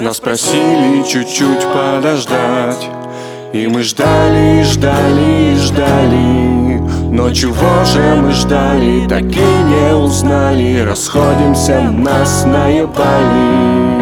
Нас просили чуть-чуть подождать, и мы ждали, ждали, ждали. Но чего же мы ждали, так и не узнали. Расходимся, нас наебали.